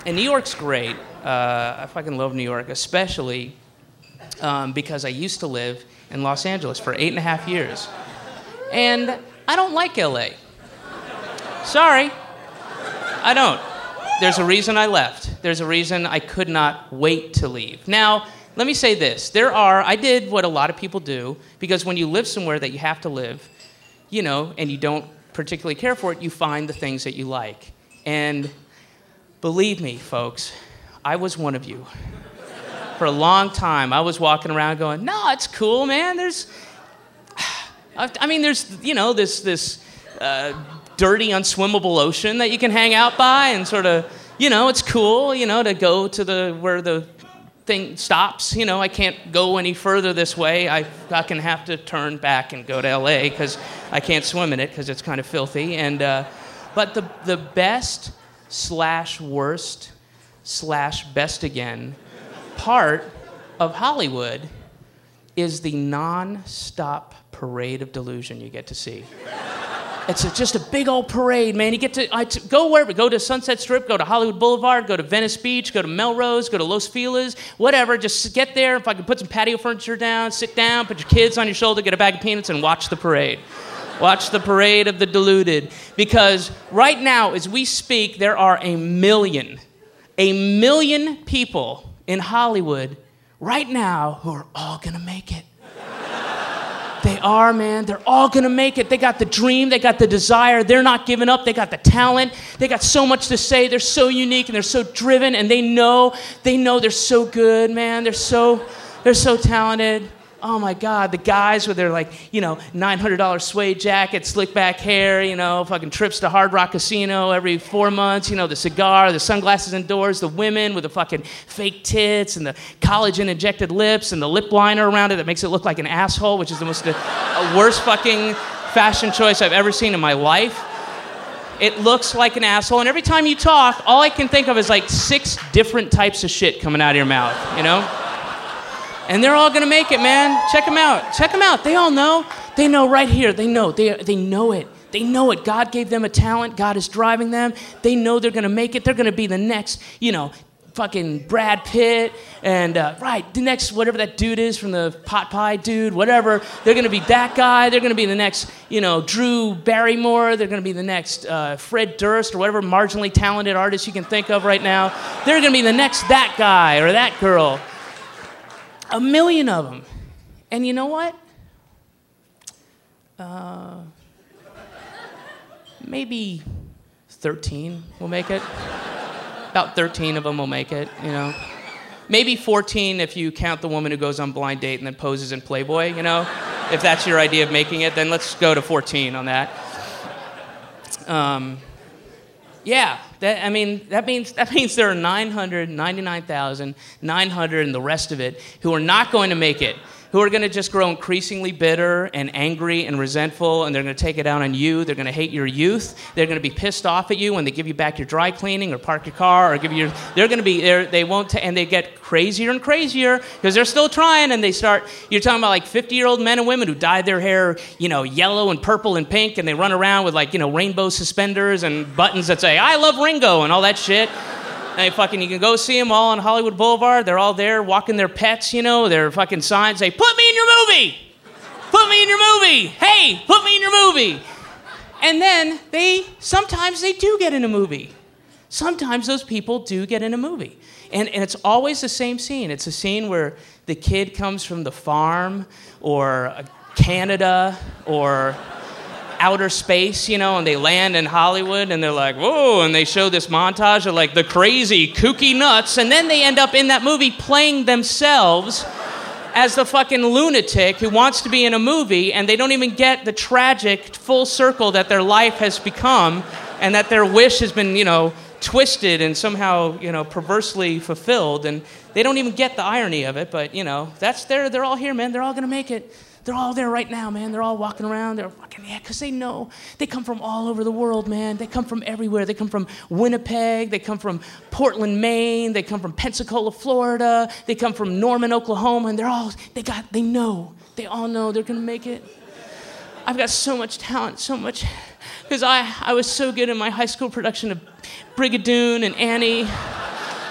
And New York's great. I fucking love New York, especially because I used to live in Los Angeles for 8.5 years. And I don't like LA. Sorry, I don't. There's a reason I left. There's a reason I could not wait to leave. Now, let me say this. I did what a lot of people do, because when you live somewhere that you have to live, and you don't particularly care for it, you find the things that you like. And believe me, folks, I was one of you. For a long time, I was walking around going, no, it's cool, man. There's this dirty, unswimmable ocean that you can hang out by and sort of, it's cool, to go to where the thing stops. I can't go any further this way. I fucking have to turn back and go to LA because I can't swim in it because it's kind of filthy. And but the best / worst / best again part of Hollywood is the non-stop parade of delusion you get to see. It's just a big old parade, man. You get to go wherever. Go to Sunset Strip, go to Hollywood Boulevard, go to Venice Beach, go to Melrose, go to Los Feliz, whatever. Just get there. If I can put some patio furniture down, sit down, put your kids on your shoulder, get a bag of peanuts, and watch the parade. Watch the parade of the deluded. Because right now, as we speak, there are a million people in Hollywood right now who are all going to make it. They are, man. They're all going to make it. They got the dream. They got the desire. They're not giving up. They got the talent. They got so much to say. They're so unique, and they're so driven, and they know they're so good, man. They're so talented. Oh, my God. The guys with their, $900 suede jackets, slick back hair, fucking trips to Hard Rock Casino every 4 months, the cigar, the sunglasses indoors, the women with the fucking fake tits and the collagen-injected lips and the lip liner around it that makes it look like an asshole, which is the most worst fucking fashion choice I've ever seen in my life. It looks like an asshole, and every time you talk, all I can think of is 6 different types of shit coming out of your mouth, And they're all going to make it, man. Check them out. Check them out. They all know. They know right here. They know. They know it. They know it. God gave them a talent. God is driving them. They know they're going to make it. They're going to be the next, fucking Brad Pitt and, the next whatever that dude is from the Pot Pie dude, whatever. They're going to be that guy. They're going to be the next, Drew Barrymore. They're going to be the next Fred Durst or whatever marginally talented artist you can think of right now. They're going to be the next that guy or that girl. A million of them. And you know what? Maybe 13 will make it. About 13 of them will make it, Maybe 14 if you count the woman who goes on Blind Date and then poses in Playboy, If that's your idea of making it, then let's go to 14 on that. Yeah, that means there are 999,900 and the rest of it who are not going to make it, who are going to just grow increasingly bitter and angry and resentful, and they're going to take it out on you. They're going to hate your youth. They're going to be pissed off at you when they give you back your dry cleaning or park your car or give you. They're going to be there. They won't, and they get crazier and crazier because they're still trying. And they start. You're talking about 50-year-old men and women who dye their hair, yellow and purple and pink, and they run around with rainbow suspenders and buttons that say "I love Ringo" and all that shit. And you can go see them all on Hollywood Boulevard. They're all there walking their pets, their fucking signs say, "Put me in your movie! Put me in your movie! Hey, put me in your movie!" And then sometimes they do get in a movie. Sometimes those people do get in a movie. And it's always the same scene. It's a scene where the kid comes from the farm or Canada or outer space, and they land in Hollywood, and they're like, whoa, and they show this montage of the crazy, kooky nuts, and then they end up in that movie playing themselves as the fucking lunatic who wants to be in a movie, and they don't even get the tragic full circle that their life has become, and that their wish has been, twisted and somehow, perversely fulfilled, and they don't even get the irony of it, but, they're all here, man, they're all gonna make it. They're all there right now, man. They're all walking around. They're fucking, because they know. They come from all over the world, man. They come from everywhere. They come from Winnipeg. They come from Portland, Maine. They come from Pensacola, Florida. They come from Norman, Oklahoma. And they know. They all know they're going to make it. I've got so much talent, so much. Because I was so good in my high school production of Brigadoon and Annie.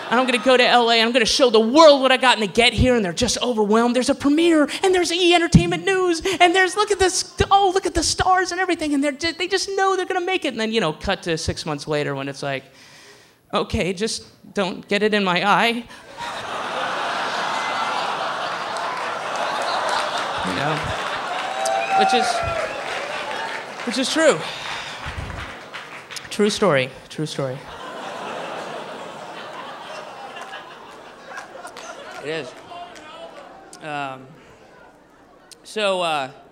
And I'm going to go to LA and I'm going to show the world what I got. And they get here and they're just overwhelmed. There's a premiere and there's E! Entertainment News and there's, look at this, oh, look at the stars and everything. And they just know they're going to make it. And then, cut to 6 months later when it's like, okay, just don't get it in my eye. Which is true. True story. It is.